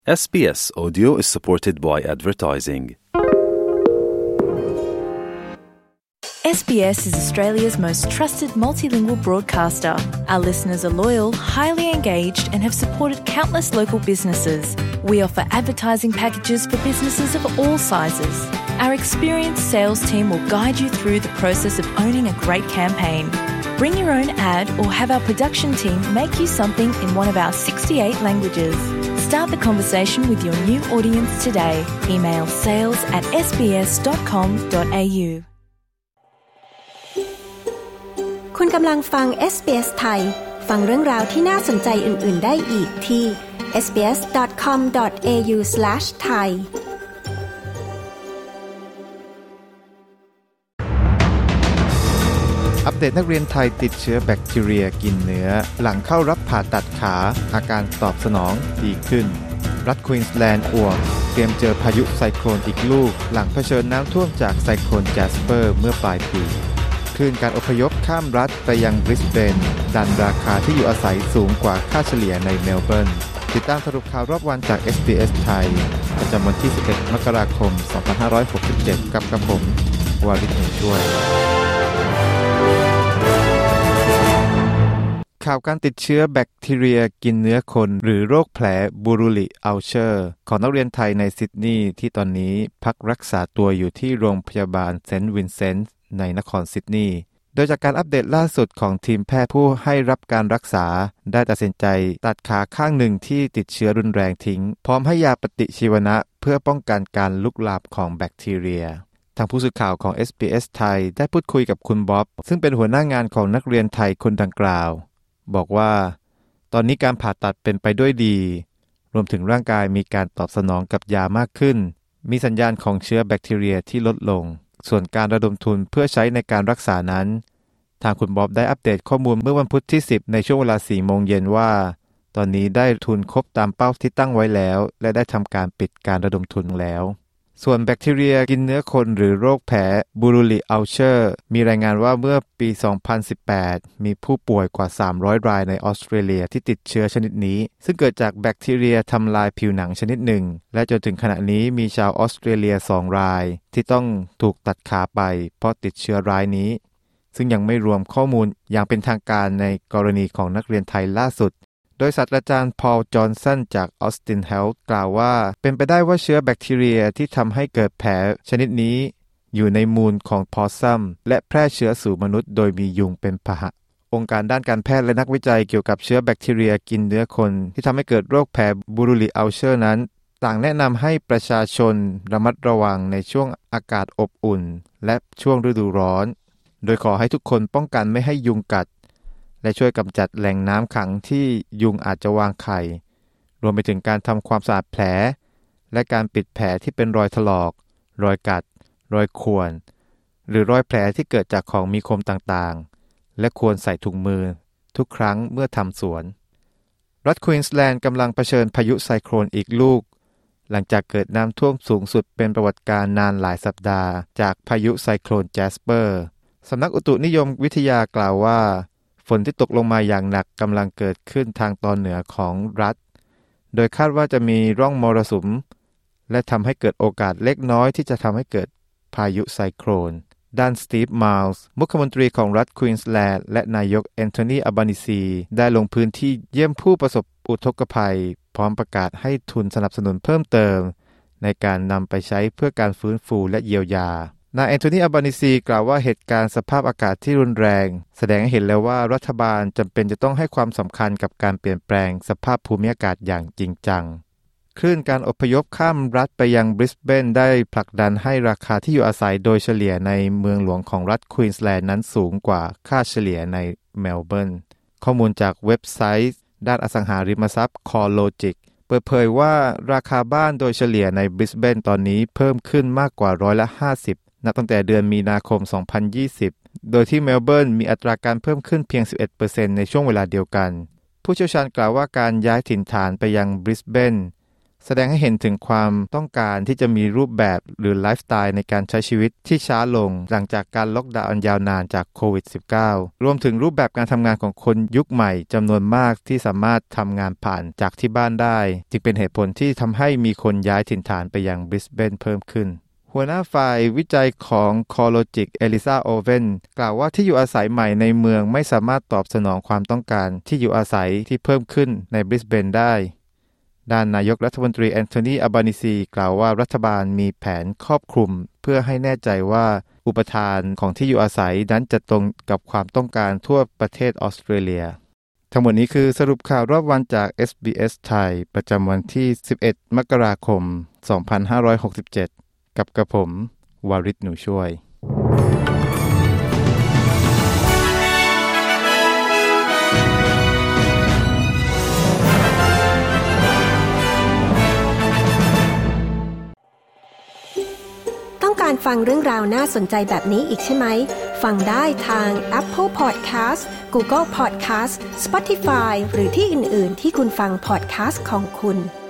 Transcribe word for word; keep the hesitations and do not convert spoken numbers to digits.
S B S Audio is supported by advertising. S B S is Australia's most trusted multilingual broadcaster. Our listeners are loyal, highly engaged and have supported countless local businesses. We offer advertising packages for businesses of all sizes. Our experienced sales team will guide you through the process of owning a great campaign. Bring your own ad or have our production team make you something in one of our sixty-eight languages. Start the conversation with your new audience today. Email sales at s b s dot com dot a u คุณกำลังฟัง เอส บี เอส ไทยฟังเรื่องราวที่น่าสนใจอื่นๆได้อีกที่ เอส บี เอส ดอท คอม ดอท เอ ยู สแลช ไทยอัปเดตนักเรียนไทยติดเชื้อแบคทีเรียกินเนื้อหลังเข้ารับผ่าตัดขาอาการตอบสนองดีขึ้นรัฐควีนสแลนด์อ่วมเตรียมเจอพายุไซโคลนอีกลูกหลังเผชิญน้ำท่วมจากไซโคลนแจสเปอร์เมื่อปลายปีคลื่นการอพยพข้ามรัฐไปยังบริสเบนดันราคาที่อยู่อาศัยสูงกว่าค่าเฉลี่ยในเมลเบิร์นติดตามสรุปข่าวรอบวันจาก เอส บี เอส ไทยประจำวันที่สิบเอ็ดมกราคมสองพันห้าร้อยหกสิบเจ็ดกับกระผมวาริศ ช่วยข่าวการติดเชื้อแบคทีเรียกินเนื้อคนหรือโรคแผลบูรูลิอัลเชอร์ของนักเรียนไทยในซิดนีย์ที่ตอนนี้พักรักษาตัวอยู่ที่โรงพยาบาลเซนต์วินเซนต์ในนครซิดนีย์โดยจากการอัปเดตล่าสุดของทีมแพทย์ผู้ให้รับการรักษาได้ตัดสินใจตัดขาข้างหนึ่งที่ติดเชื้อรุนแรงทิ้งพร้อมให้ยาปฏิชีวนะเพื่อป้องกันการลุกลามของแบคทีเรียทางผู้สื่อข่าวของ เอส บี เอส ไทยได้พูดคุยกับคุณบ๊อบซึ่งเป็นหัวหน้างานของนักเรียนไทยคนดังกล่าวบอกว่าตอนนี้การผ่าตัดเป็นไปด้วยดีรวมถึงร่างกายมีการตอบสนองกับยามากขึ้นมีสัญญาณของเชื้อแบคทีเรียที่ลดลงส่วนการระดมทุนเพื่อใช้ในการรักษานั้นทางคุณบ๊อบได้อัปเดตข้อมูลเมื่อวันพุธที่สิบในช่วงเวลา สี่โมงเย็นว่าตอนนี้ได้ทุนครบตามเป้าที่ตั้งไว้แล้วและได้ทำการปิดการระดมทุนแล้วส่วนแบคทีเรียกินเนื้อคนหรือโรคแผลบูรูลิอัลเชอร์มีรายงานว่าเมื่อปี สองพันสิบแปด มีผู้ป่วยกว่า สามร้อย รายในออสเตรเลียที่ติดเชื้อชนิดนี้ซึ่งเกิดจากแบคทีเรียทำลายผิวหนังชนิดหนึ่งและจนถึงขณะนี้มีชาวออสเตรเลีย สอง รายที่ต้องถูกตัดขาไปเพราะติดเชื้อรายนี้ซึ่งยังไม่รวมข้อมูลอย่างเป็นทางการในกรณีของนักเรียนไทยล่าสุดโดยศาสตราจารย์พอลจอห์นสันจาก Austin Health กล่าวว่าเป็นไปได้ว่าเชื้อแบคทีเรียที่ทำให้เกิดแผลชนิดนี้อยู่ในมูลของพอซัมและแพร่เชื้อสู่มนุษย์โดยมียุงเป็นพาหะองค์การด้านการแพทย์และนักวิจัยเกี่ยวกับเชื้อแบคทีเรียกินเนื้อคนที่ทำให้เกิดโรคแผลบูรูลิอัลเชอร์นั้นต่างแนะนำให้ประชาชนระมัดระวังในช่วงอากาศอบอุ่นและช่วงฤดูร้อนโดยขอให้ทุกคนป้องกันไม่ให้ยุงกัดและช่วยกำจัดแหล่งน้ำขังที่ยุงอาจจะวางไข่รวมไปถึงการทำความสะอาดแผลและการปิดแผลที่เป็นรอยถลอกรอยกัดรอยข่วนหรือรอยแผลที่เกิดจากของมีคมต่างๆและควรใส่ถุงมือทุกครั้งเมื่อทำสวนรัฐควีนสแลนด์กำลังเผชิญพายุไซโคลนอีกลูกหลังจากเกิดน้ำท่วมสูงสุดเป็นประวัติการณ์นานหลายสัปดาห์จากพายุไซโคลนแจสเปอร์สำนักอุตุนิยมวิทยากล่าวว่าฝนที่ตกลงมาอย่างหนักกำลังเกิดขึ้นทางตอนเหนือของรัฐโดยคาดว่าจะมีร่องมรสุมและทำให้เกิดโอกาสเล็กน้อยที่จะทำให้เกิดพายุไซโคลนด้านสตีฟมัลส์มุขมนตรีของรัฐควีนสแลนด์และนายกแอนโทนีอัลบานิซีได้ลงพื้นที่เยี่ยมผู้ประสบอุทกภัยพร้อมประกาศให้ทุนสนับสนุนเพิ่มเติมในการนำไปใช้เพื่อการฟื้นฟูและเยียวยานายแอนโทนีอัลบานิซีกล่าวว่าเหตุการณ์สภาพอากาศที่รุนแรงแสดงให้เห็นแล้วว่ารัฐบาลจำเป็นจะต้องให้ความสำคัญกับการเปลี่ยนแปลงสภาพภูมิอากาศอย่างจริงจังคลื่นการอพยพข้ามรัฐไปยังบริสเบนได้ผลักดันให้ราคาที่อยู่อาศัยโดยเฉลี่ยในเมืองหลวงของรัฐควีนสแลนด์นั้นสูงกว่าค่าเฉลี่ยในเมลเบิร์นข้อมูลจากเว็บไซต์ด้านอสังหาริมทรัพย์ CoreLogic เปิดเผยว่าราคาบ้านโดยเฉลี่ยในบริสเบนตอนนี้เพิ่มขึ้นมากกว่าร้อยละห้าสิบนับตั้งแต่เดือนมีนาคมสองพันยี่สิบโดยที่เมลเบิร์นมีอัตราการเพิ่มขึ้นเพียง สิบเอ็ดเปอร์เซ็นต์ ในช่วงเวลาเดียวกันผู้เชี่ยวชาญกล่าวว่าการย้ายถิ่นฐานไปยังบริสเบนแสดงให้เห็นถึงความต้องการที่จะมีรูปแบบหรือไลฟ์สไตล์ในการใช้ชีวิตที่ช้าลงหลังจากการล็อกดาวน์อันยาวนานจากโควิด สิบเก้า รวมถึงรูปแบบการทำงานของคนยุคใหม่จำนวนมากที่สามารถทำงานผ่านจากที่บ้านได้จึงเป็นเหตุผลที่ทำให้มีคนย้ายถิ่นฐานไปยังบริสเบนเพิ่มขึ้นหัวหน้าฝ่ายวิจัยของ CoreLogic เอลิซาโอเวนกล่าวว่าที่อยู่อาศัยใหม่ในเมืองไม่สามารถตอบสนองความต้องการที่อยู่อาศัยที่เพิ่มขึ้นในบริสเบนได้ด้านนายกรัฐมนตรีแอนโทนี อัลบานิซีกล่าวว่ารัฐบาลมีแผนครอบคลุมเพื่อให้แน่ใจว่าอุปทานของที่อยู่อาศัยนั้นจะตรงกับความต้องการทั่วประเทศออสเตรเลียทั้งหมดนี้คือสรุปข่าวรอบวันจาก เอส บี เอส ไทยประจำวันที่สิบเอ็ดมกราคมสองพันห้าร้อยหกสิบเจ็ดกับกระผมวาริศหนูช่วยต้องการฟังเรื่องราวน่าสนใจแบบนี้อีกใช่ไหมฟังได้ทาง Apple Podcast Google Podcast Spotify หรือที่อื่นๆที่คุณฟัง podcast ของคุณ